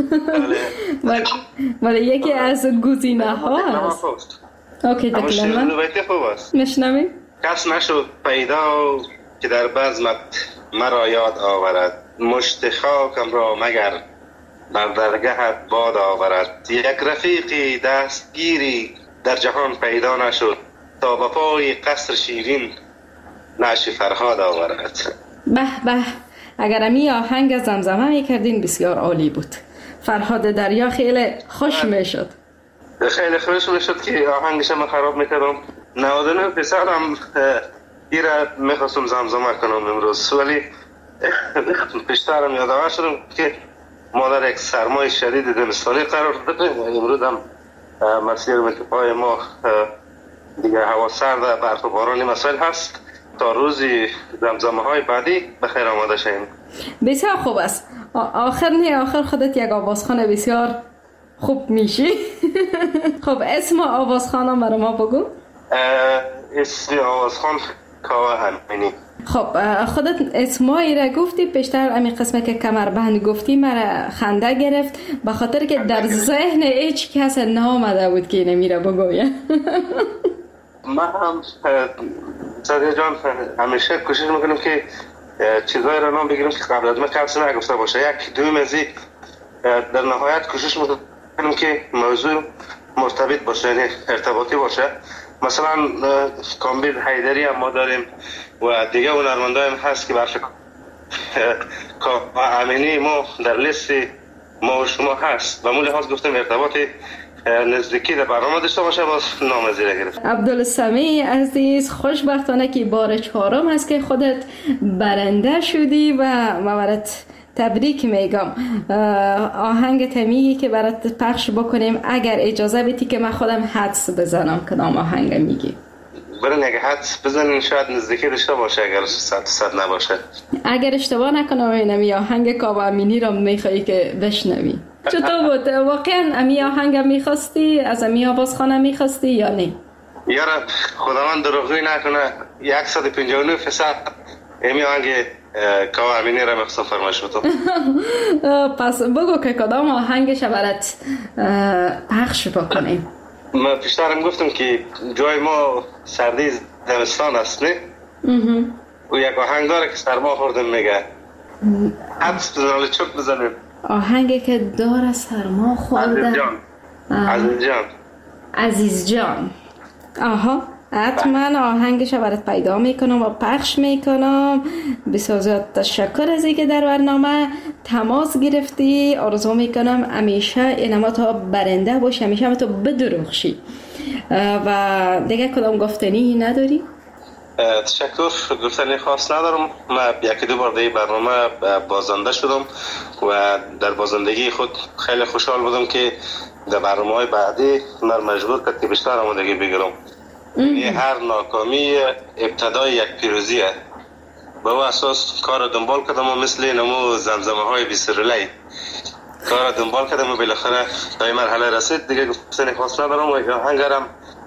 ولی یکی از گزینه ها هست. اوکی تکلمه. دو بیتی خوب است. نشنویم. کس نشد پیدا که در بزمت مرا یاد آورد، مشت خاکم را مگر بر درگهت باد آورد. یک رفیقی دستگیری در جهان پیدا نشد، تا به پای قصر شیرین نعش فرهاد آورد. به به، اگر امی آهنگ از زمزمه میکردین بسیار عالی بود. فرهاد دریا خیلی خوش میشد. خیلی خوش میشد که آهنگش من خراب میکردم. نود و نه درصد هم ایره میخواستم زمزمه کنم امروز، ولی پیشترم یادآور شدم که ما در یک سرمای شدید زمستانی قرار داریم و امروز هم مسیر انتفاع ما دیگه هوا سرد، برف و بارانی مسائل هست. تا روزی زمزمه های بعدی بخیر آماده شیم. بسیار خوب است. آخر نه آخر خودت یک آوازخوان بسیار خوب میشی. خب اسم آوازخوانم برای ما بگو. اسم آوازخوان کاوه امینی. خب خودت اسمایی را گفتی، پیشتر امی قسمه که کمربند گفتی مرا خنده گرفت به خاطر که در ذهن هیچ کس نامده بود که نمیره بگویه. من هم سادیا جان همیشه کوشش میکنم که چیزایی را نام بگیرم که قبل از من کسی نگفته باشه. یک دوم از این در نهایت کوشش میکنم که موضوع مرتبط باشه، یعنی ارتباطی باشه. مثلا کامبیل حیدری هم ما داریم و دیگه هنرمندای هم هست که برشک امینی ما در لیست ما و شما هست و مول لحاظ گفتم ارتباطی نزدیکی در برنامه داشته باشه باز نام زیره گرفت. عبدالسمیع عزیز، خوشبختانه که بار چهارم هست که خودت برنده شدی و مورت تبریک میگم. آهنگ تمیگی که برات پخش بکنیم اگر اجازه بدی که من خودم حدس بزنم کدام آهنگ میگی. برن اگه حدس بزنین شاید نزدیکی داشته باشه اگر صد صد نباشه. اگر اشتباه نکنم اینمی آهنگ کاوه امینی را میخوایی که بشنوی. چطور بود؟ واقعا امی آهنگ میخواستی؟ از امی آوازخانه میخواستی یا نه؟ یارا خداوند دروغی نکنه صد و پنجاه و نه درصد امی آهنگ کاوه امینی را مخصوصا فرمایش بتو. پس بگو که کدام آهنگش برات پخش بکنیم. ما پیشترم گفتم که جای ما سردی زمستان است نه؟ و یک آهنگ داره که سرما خوردم میگه حدس بزنم چک بزنیم. آهنگی که داره سرما خوردم. عزیز جان عزیز جان عزیز جان. آها حتما آهنگش برات پیدا میکنم و پخش میکنم. بسیار زیاد تشکر از اینکه در برنامه تماس گرفتی. آرزو میکنم همیشه اینما تا برنده باشی، همیشه تو بدرخشی. و دیگه کدام گفتنی نداری؟ تشکر، گفتنی خاص ندارم. من یکی دو بار دیگه برنامه بازنده شدم و در بازندگی خود خیلی خوشحال بودم که در برنامه های بعدی من مجبور کرد که بیشتر آمادگی بگیرم. یه هر ناکامی ابتدای یک پیروزیه. به او اساس کار دنبال کردم و مثل نمو زمزمه های بیسرلی کار دنبال کردم و بالاخره تا این مرحله رسید. دیگه گفتنی خاص ندارم و آهنگرم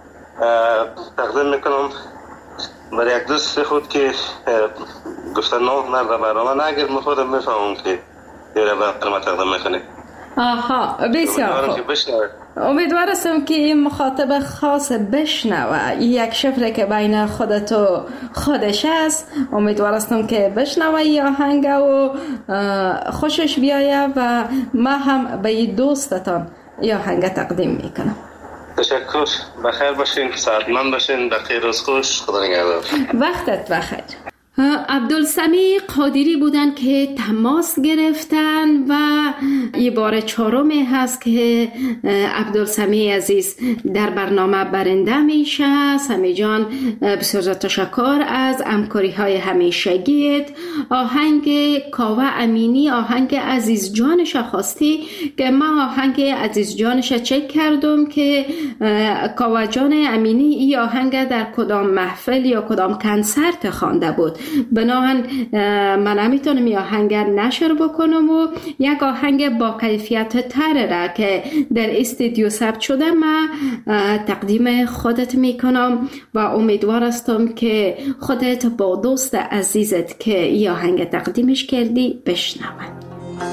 تقدیم میکنم برای یک دوست خود که گفتن نه من به برنامه نگیر، من خودم میفهمم که یه رو برنامه تقدیم میکنی. آها بسیار خوب. امیدوارستم که این مخاطب خاص بشنوه یک شفره که بین خودت و خودش است. امیدوارستم که بشنوه این آهنگ و خوشش بیایه و ما هم به این دوستتان این آهنگ تقدیم میکنم. تشکر، بخیر باشین، سعادتمند باشین، بخیر روز خوش، خدا نگهدار. وقتت بخیر. عبدالسمیع قادری بودن که تماس گرفتن و یه بار چهارمی هست که عبدالسمیع عزیز در برنامه برنده میشه. سمی جان بسیار تشکر از همکاری های همیشگیت. آهنگ کاوه امینی آهنگ عزیز جانش خواستی که من آهنگ عزیز جانش چک کردم که کاوه جان امینی این آهنگ در کدام محفل یا کدام کنسرت خوانده بود. بناهن من نمیتونم این آهنگ نشر بکنم و یک آهنگ با کیفیت تر را که در استودیو ثبت شده من تقدیم خودت میکنم و امیدوار هستم که خودت با دوست عزیزت که این آهنگ تقدیمش کردی بشنوند.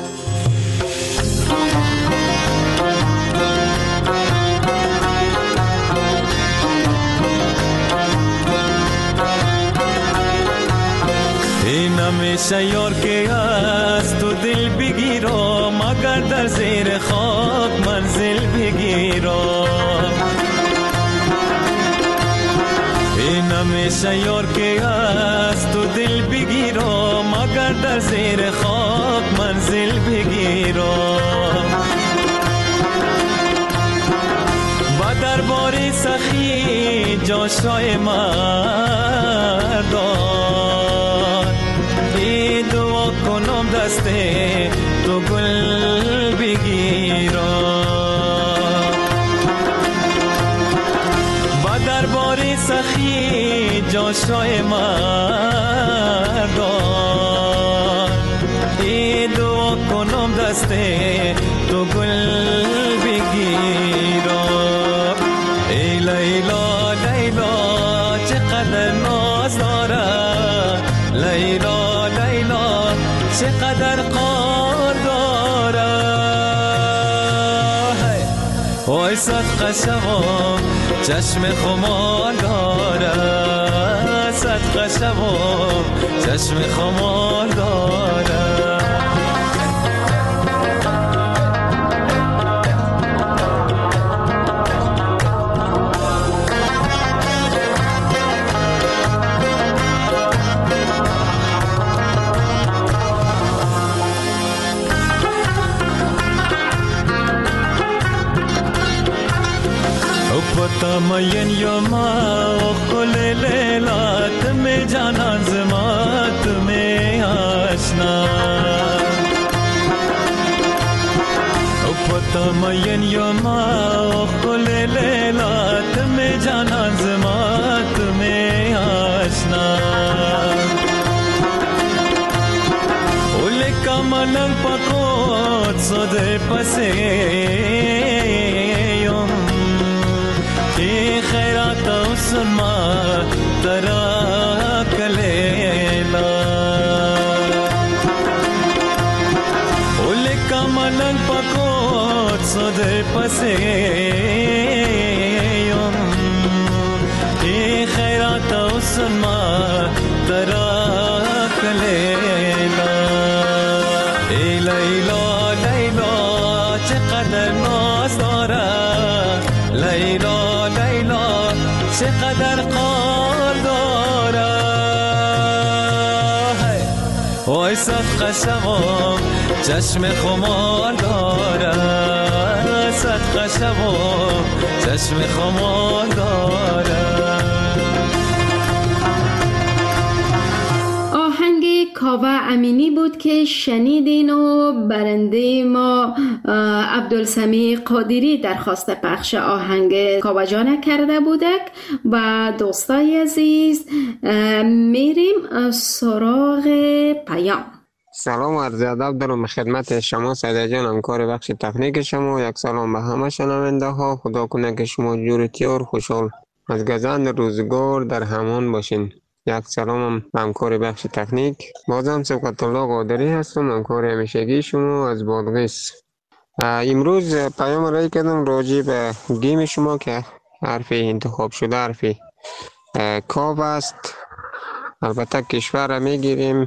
همیشه یار که از تو دل بگیرم مگر در زیر خاک منزل بگیرم. این همیشه یار که از تو دل بگیرم مگر در زیر خاک منزل بگیرم. و در باری سخی جاشای مردان تو گل بگیرم با دربار سخی جاشای مردان ای دعا کنم دست تو گل بگیرم ای لیلا لیلا چقدر ناز داره لیلا لیلا چقدر قار داره وای صدقه شوم چشم خمار داره صدقه شوم چشم خمار داره تمین یوما خل لیلا تم جانان زما تم آشنا تمین یوما خل لیلا تم جانان زما تم آشنا اول کمنن پکوت صد پسه خیرات سما ترا کلیلا اول کمنن پکوت صد پسه ای خیرات سما ترا کلیلا ای لیلا لیلا چقدر ناز داره لیلا لیلا چقدر قار داره وای صدقه شوم چشم خمار داره صدقه شوم چشم خمار داره کاوه امینی بود که شنیدین و برنده ما عبدالسمیع قادری درخواست پخش آهنگ کاوه جان کرده بودک و دوستای عزیز میریم سراغ پیام. سلام و عرض ادب دارم خدمت شما سعید جان، همکار بخش تکنیک شما. یک سلام به همه شنونده ها. خدا کنه که شما جورتی و خوشحال از گذشت روزگار در همان باشین. یک سلام به همکار بخش تکنیک. بازم سبقت الله قادری هستم، همکار همیشگی شما از بادغیس. امروز پیام رای کردم راجع به گیم شما که حرف انتخاب شده حرف کاو است. البته کشور را میگیریم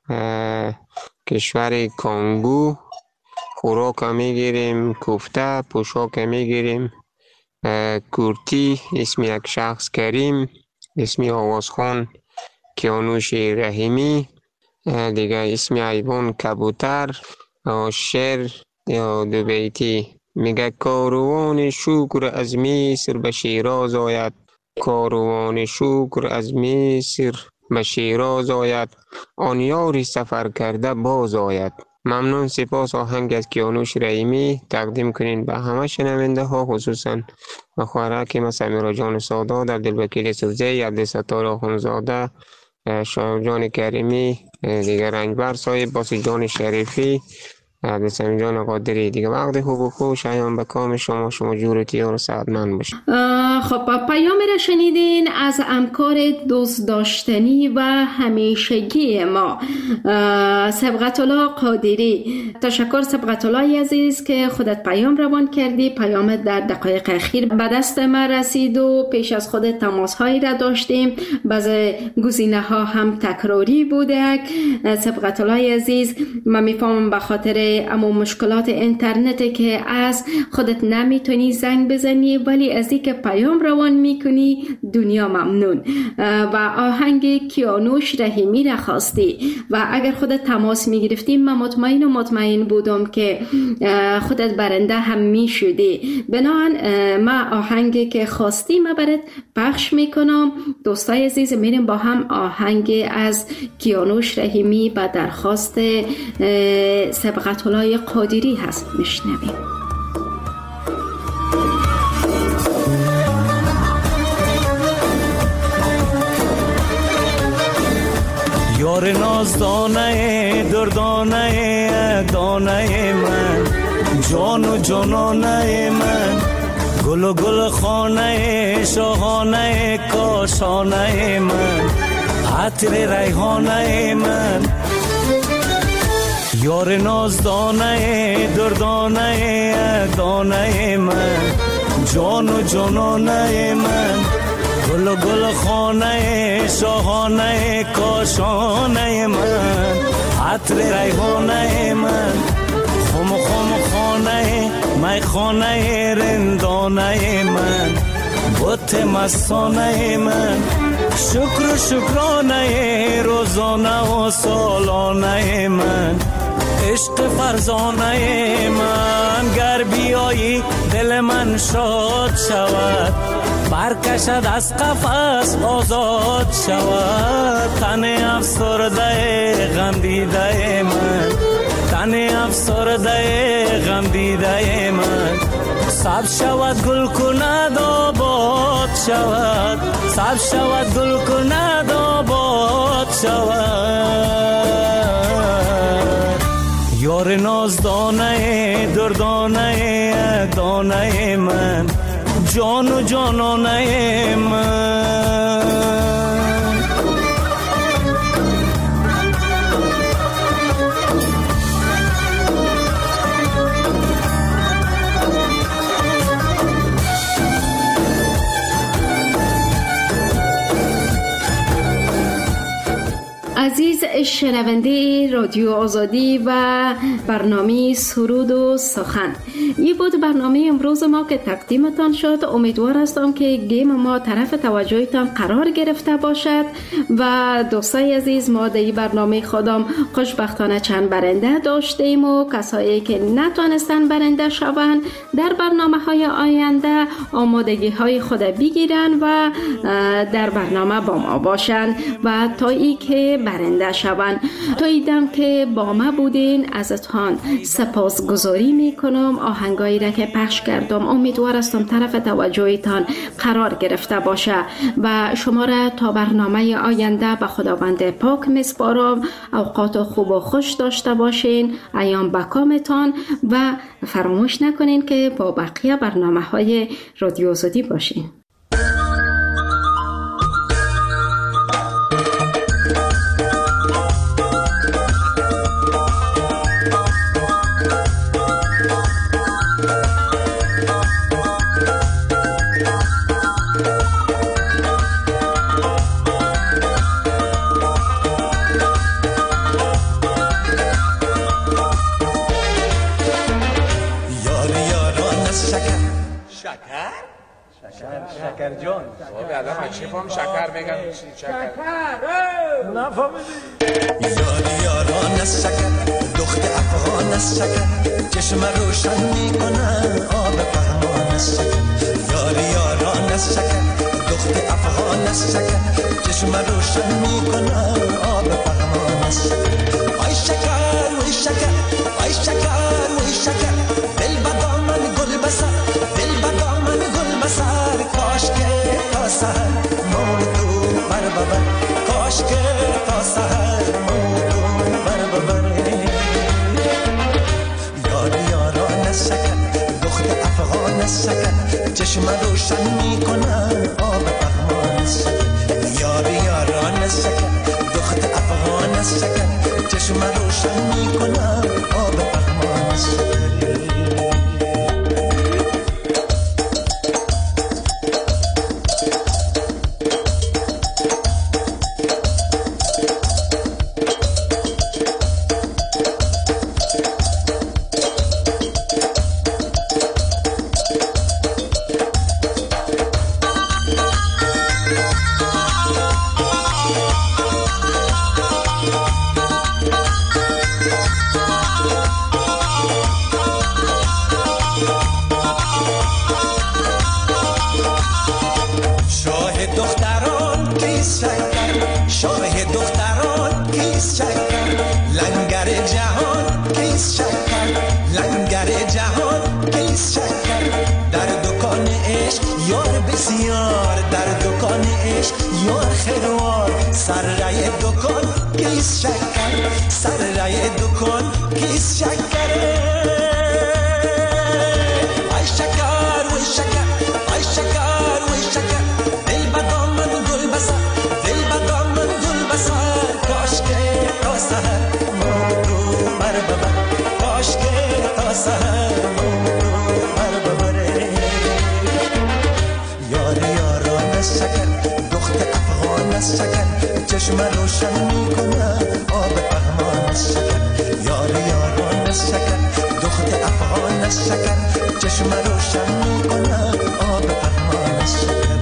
کشور کانگو، خوراک میگیریم کوفته، پوشاک میگیریم کورتی، اسم یک شخص کریم، اسم آوازخان کیانوش رحیمی، دیگه اسم حیوان کبوتر، شعر یا دو بیتی میگه کاروان شکر از مصر به شیراز آید، کاروان شکر از مصر به شیراز آید، آن یاری سفر کرده باز آید. ممنون، سپاس. آهنگ از کیانوش رحیمی تقدیم کنین به همه شنونده ها، خصوصا به خواهرک ما سمیرا جان سادات، عبدالوکیل سوزی، عبدالستار آخونزاده، شایب جان کریمی، دیگر رنجبر صاحب، باسی جان شریفی، عبدالسمیع جان قادری. دیگه وقت خوب و خوش ایام به کام شما، شما جورتی و سعادتمند باشید. خب پیامی را شنیدین از همکار دوست داشتنی و همیشگی ما سبقت الله قادری. تشکر سبقت الله عزیز که خودت پیام روان کردی. پیام در دقایق اخیر به دست ما رسید و پیش از خود تماس هایی را داشتیم، بعضی گزینه ها هم تکراری بوده. سبقت الله عزیز من میفهمم به خاطر اما مشکلات اینترنت که از خودت نمیتونی زنگ بزنی ولی از اینکه پیام روان میکنی دنیا ممنون. و آهنگ کیانوش رحیمی را خواستی و اگر خودت تماس میگرفتی من مطمئن و مطمئن بودم که خودت برنده هم میشدی. بنابراین ما آهنگی که خواستی ما برات پخش میکنم. دوستای عزیز میریم با هم آهنگ از کیانوش رحیمی با درخواست سبقت الله قادری هست میشنویم. یار نازدانه دردانه دانه من جان و جانانه من گل و گل خانه شاهانه کاشانه من عطر ریحانه من یار نازدانه دردانه دانه من جان و جانانه من گل و گل خانه شاهانه کاشانه من عطر ریحانه من خم خم خانه می خانه رندانه من بت مستانه من شکر و شکرانه روزانه و سالانه من عشق فرزانه من گر بیایی دل من شاد شود برکشد از قفس آزاد شود تن افسرده غم دیده من تن افسرده غم دیده من سب شود گل کند آباد شود سب شود گل کند آباد شود یار نازدانه دردانه دانه من جان و جانانه من عزیز شنونده رادیو آزادی و برنامه سرود و سخن، این بود برنامه امروز ما که تقدیمتان شد. امیدوار هستم که گیم ما طرف توجهتان قرار گرفته باشد و دوستای عزیز ما در این برنامه خودم خوشبختانه چند برنده داشتیم و کسایی که نتونستن برنده شوند در برنامه های آینده آمادگی های خود بگیرن و در برنامه با ما باشن و تا ای که برنده شوند. تا ایدم که با ما بودین ازتان سپاسگزاری میکنم. آهنگایی را که پخش کردم امیدوار هستم طرف توجهتان قرار گرفته باشه و شما را تا برنامه آینده به خداوند پاک میسپارم. اوقات خوب و خوش داشته باشین، ایام بکامتان و فراموش نکنین که با بقیه برنامه های رادیو آزادی باشین. شکر جان بابا الان من چه فهم شکر میگم شکر نفهمیدی یاری یاران از شکر دخت افغان از شکر چشم روشن میکنه آب پهمان از شکر یاری یاران از شکر دخت افغان از شکر چشم روشن میکنه آب پهمان از شکر آی شکر وی شکر آی شکر وی شکر دل بدا من گل بسر دل بدا من گل بسر کاش که تا سهر موتو بر ببر کاش که تا سهر موتو بر ببر یاری یاران از شکر دخت افغان از شکر چشم روشن میکنن آب پهمان از شکر یاری یاران از شکر دخت افغان از شکر چشم روشن میکنن آب پهمان از شکر شکر جهان کیست شکر در دکان عشق یار بسیار در دکان عشق یار خروار سر رای دکان کیست شکر سر رای دکان کیست شکر ای شکر وی شکر ای شکر وی شکر دل بدام من گل بسر دل بدام من گل بسر کاش که تا سحر مو بر ببر کاش که تا سحر مو بر ببره یار یاران از شکر دخت افغان از شکر چشم روشن میکنه آب پهمان از شکر یار یاران از شکر دخت افغان از شکر چشم روشن میکنه آب پهمان از شکر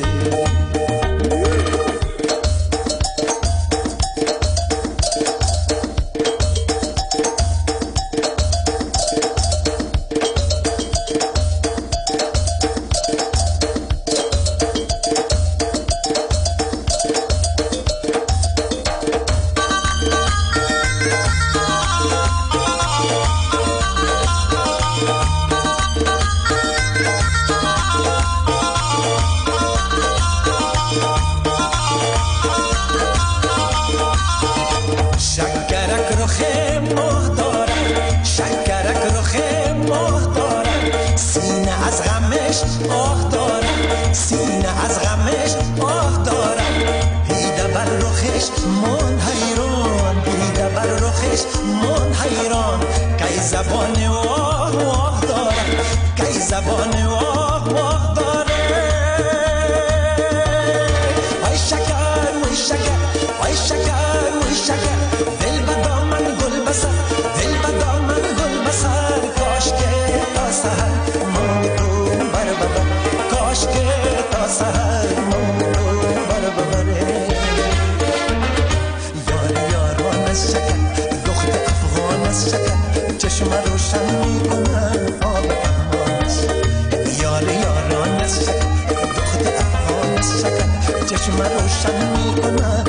چشم روشن میکنه آب پهمان یار یاران از شکر دخت افغان از شکر چشم روشن میکنه